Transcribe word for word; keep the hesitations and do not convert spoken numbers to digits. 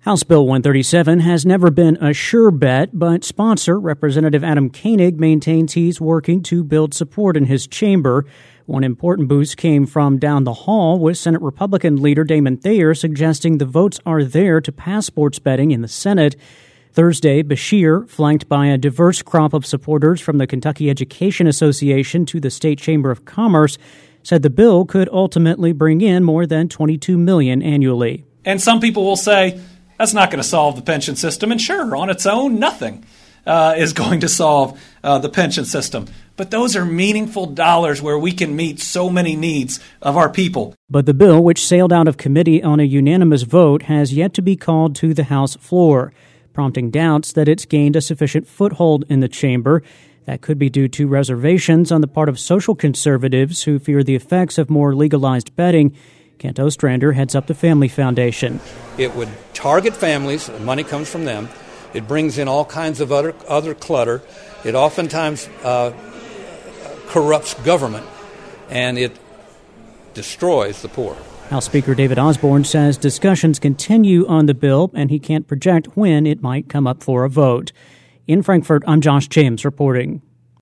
House Bill one thirty-seven has never been a sure bet, but sponsor Representative Adam Koenig maintains he's working to build support in his chamber. One important boost came from down the hall, with Senate Republican leader Damon Thayer suggesting the votes are there to pass sports betting in the Senate. Thursday, Beshear, flanked by a diverse crop of supporters from the Kentucky Education Association to the State Chamber of Commerce, said the bill could ultimately bring in more than twenty-two million dollars annually. And some people will say, that's not going to solve the pension system. And sure, on its own, nothing uh, is going to solve uh, the pension system. But those are meaningful dollars where we can meet so many needs of our people. But the bill, which sailed out of committee on a unanimous vote, has yet to be called to the House floor, prompting doubts that it's gained a sufficient foothold in the chamber. That could be due to reservations on the part of social conservatives who fear the effects of more legalized betting. Kent Ostrander heads up the Family Foundation. It would target families. The money comes from them. It brings in all kinds of other other clutter. It oftentimes uh, corrupts government, and it destroys the poor. House Speaker David Osborne says discussions continue on the bill, and he can't project when it might come up for a vote. In Frankfort, I'm Josh James reporting.